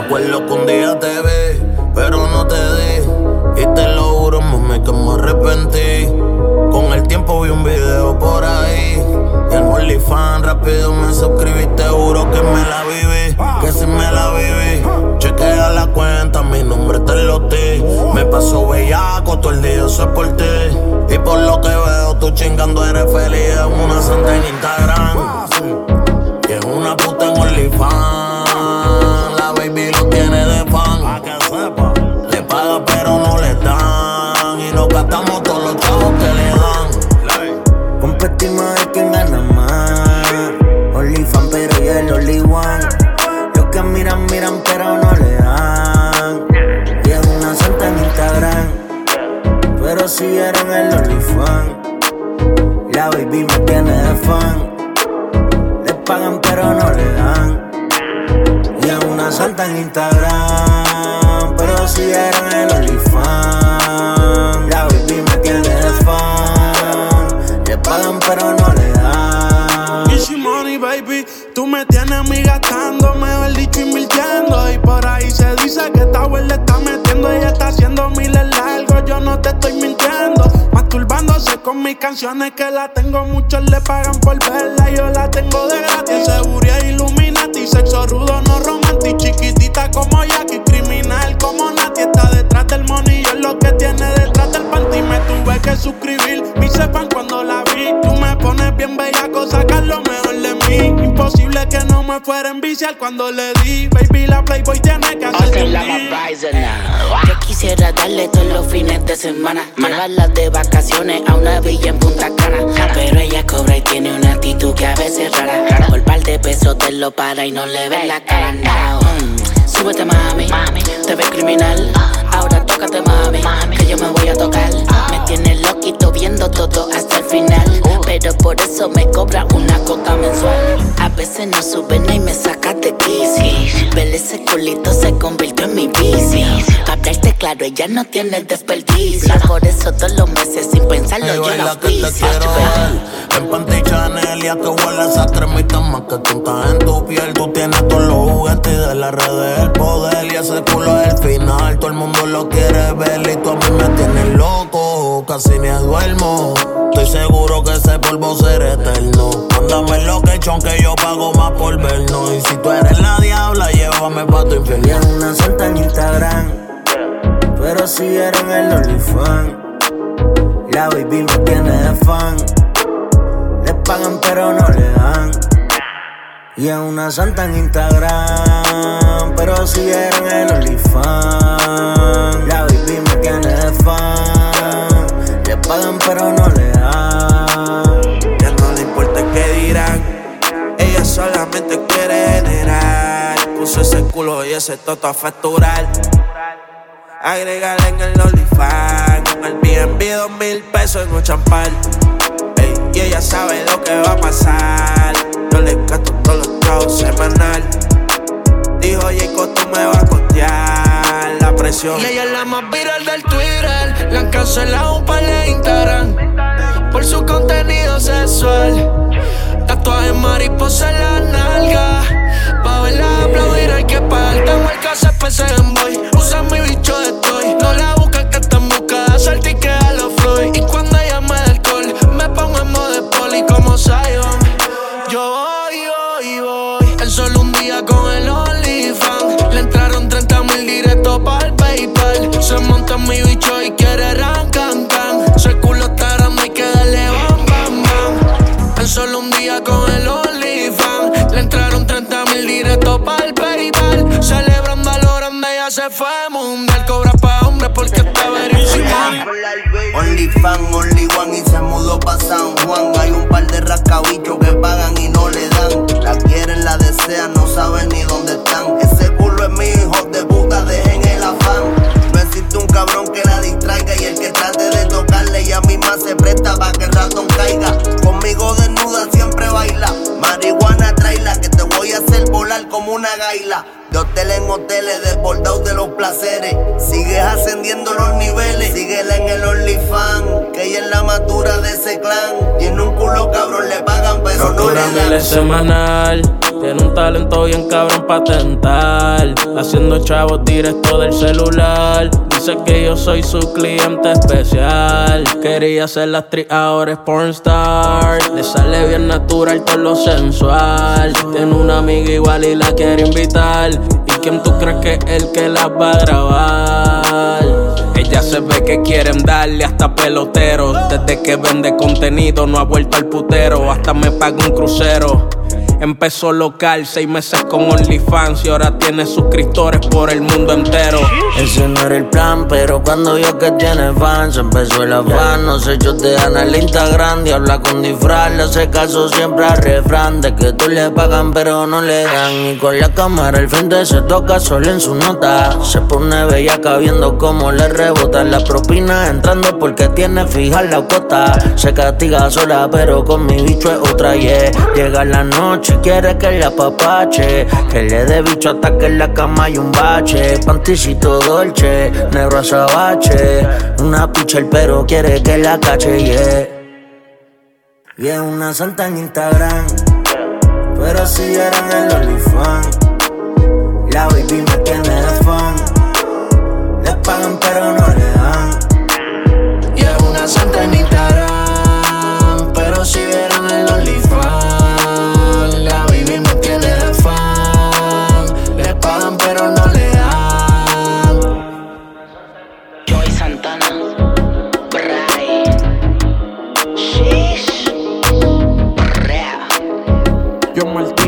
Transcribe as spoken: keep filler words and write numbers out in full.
acuerdo que un día te vi, pero no te di. Y te lo juro, mami, que me arrepentí. Con el tiempo vi un video por ahí y en OnlyFans rápido me suscribí. Te juro que me la viví, que si me la viví. Chequea la cuenta, mi nombre te lo di. Me paso bellaco todo el día, eso es por ti. Y por lo que veo, tú chingando eres feliz. Es una santa en Instagram y es una puta en OnlyFans. La baby lo tiene de fan, le paga pero no le dan. Y nos gastamos todos los chavos que le dan. Competimos de quién gana más. OnlyFans pero yo el only one. Los que miran, miran pero no le dan. Y es una santa en Instagram, pero siguieron el OnlyFans. La baby me tiene de fan. Le pagan pero no le dan. Y es una santa en Instagram, pero siguieron el OnlyFans. La baby me tiene de fan. Le pagan pero no le dan. Easy money, baby, tú me tienes a mí gastando, mejor dicho invirtiendo. Y por ahí se dice que esta güey le está metiendo. Ella está haciendo miles largos, yo no te estoy mintiendo. Masturbándose con mis canciones que la tengo, muchos le pagan por verla. Yo la tengo de gratis, seguridad Illuminati. Sexo rudo, no romantic, chiquitita como Jackie. Criminal como Nati, está detrás del money. Yo es lo que tiene detrás del panty. Me tuve que suscribir, me hice fan cuando la vi. Tú me pones bien bellaco, sacas lo mejor de mí. Imposible que no me fuera a enviciar cuando le di. Baby, la Playboy tiene que hacer un Yo quisiera darle todos los fines de semana, llevarla de vacaciones a una villa en Punta Cana. Pero ella cobra y tiene una actitud que a veces es rara. Por par de pesos te lo para y no le ves la cara. Now, mm, súbete mami, te ves criminal. Ahora tócate mami, que yo me voy a tocar. Me tiene loquito viendo todo hasta el final. Pero por eso me cobra una cuota mensual. A veces no sube y me saca de quicio. Ver ese culito se convirtió en mi vicio. Pa' hablarte claro, ella no tiene desperdicio. Por eso todos los meses sin pensarlo hey, yo la que te quiero ver en panty Chanel y a que huele esa cremita más que tú estás en tu piel. Tú tienes todos los juguetes y de las redes el poder. Y ese culo es el final, todo el mundo lo quiere ver. Y tú a mí me tienes loco, casi ni duermo. Estoy seguro que ese polvo será eterno. Mándame el location que yo pago más por vernos. Y si tú eres la diabla, llévame pa' tu infierno. Y es una santa en Instagram, pero siguieron el OnlyFans. La baby me tiene de fan. Le pagan pero no le dan. Y es una santa en Instagram, pero siguieron el OnlyFans. La baby me tiene de fan. Le pagan pero no le dan. Ya no le importa qué dirán, ella solamente quiere generar. Puso ese culo y ese toto a facturar. Agregarle en el OnlyFans, en el B and B dos mil pesos en un champán. Ey, y ella sabe lo que va a pasar. Yo le gasto todos los chavos semanal. Dijo Jacob, tú me vas a costear la presión. Y ella es la más viral del Twitter. La han cancelado un par de Instagram por su contenido sexual. Tatuaje mariposa en la nalga. Pa' verla aplaudir hay que pagar. Tengo el caso P C en boy. Usa mi bicho de toy. No la busques que está en busca de salte y queda los Floyd. Y cuando ella me da alcohol, me pongo en modo de poli como Zion. Yo voy, voy, voy. En solo un día con el OnlyFans le entraron treinta mil directos pa'l PayPal. Se monta en mi bicho y quiere ran, can, can. Ese culo está grande y que darle bam, bam, bam. En solo un día con el OnlyFans le entraron treinta mil directos pa'l PayPal. Celebrando a lo grande, ya se fue mundial. Cobra pa' hombre porque está verificado. OnlyFans, Only One y se mudó pa' San Juan. Hay un par de rascabichos que pagan y no le dan. La quieren, la desean, no saben ni dónde están. Ese culo es mi hijo de puta, dejen el afán. No existe un cabrón que la distraiga. Y el que trate de tocarle ella misma se presta pa' que el ratón caiga. Conmigo desnuda siempre baila. Marihuana traila que te voy a hacer volar como una gaila. De hotel en hoteles, desbordados de los placeres. Sigues ascendiendo los niveles. Síguela en el OnlyFans, que ella es la madura de ese clan. Tiene un culo cabrón, le pagan pero no le dan. semanal, Tiene un talento bien cabrón pa' tentar, haciendo chavos directo del celular. Dice que yo soy su cliente especial. Quería ser la actriz, ahora es pornstar. Le sale bien natural todo lo sensual. Tiene una amiga igual y la quiere invitar. ¿Y quién tú crees que es el que la va a grabar? Ella se ve que quieren darle hasta peloteros. Desde que vende contenido no ha vuelto al putero. Hasta me paga un crucero. Empezó local, seis meses con OnlyFans y ahora tiene suscriptores por el mundo entero. Ese no era el plan, pero cuando vio que tiene fans empezó el afán. No sé, yo te dan el Instagram y habla con disfraz. Le hace caso siempre al refrán de que tú le pagan pero no le dan. Y con la cámara al frente se toca solo en su nota. Se pone bellaca viendo cómo le rebotan las propinas, entrando porque tiene fija la cuota. Se castiga sola pero con mi bicho es otra, yeah. Llega la noche, quiere que la apapache, que le dé bicho hasta que en la cama hay un bache. Panticito dolce, negro azabache, una pichel pero quiere que la cache, yeah. Y es una santa en Instagram, pero si eran el OnlyFans. La baby me tiene de fan, le pagan pero no le dan. Y es una santa en Instagram, pero si vieran el OnlyFans. Pero no le dan. Joey Santana, Bray, Sheesh, Brea. Yo Martín.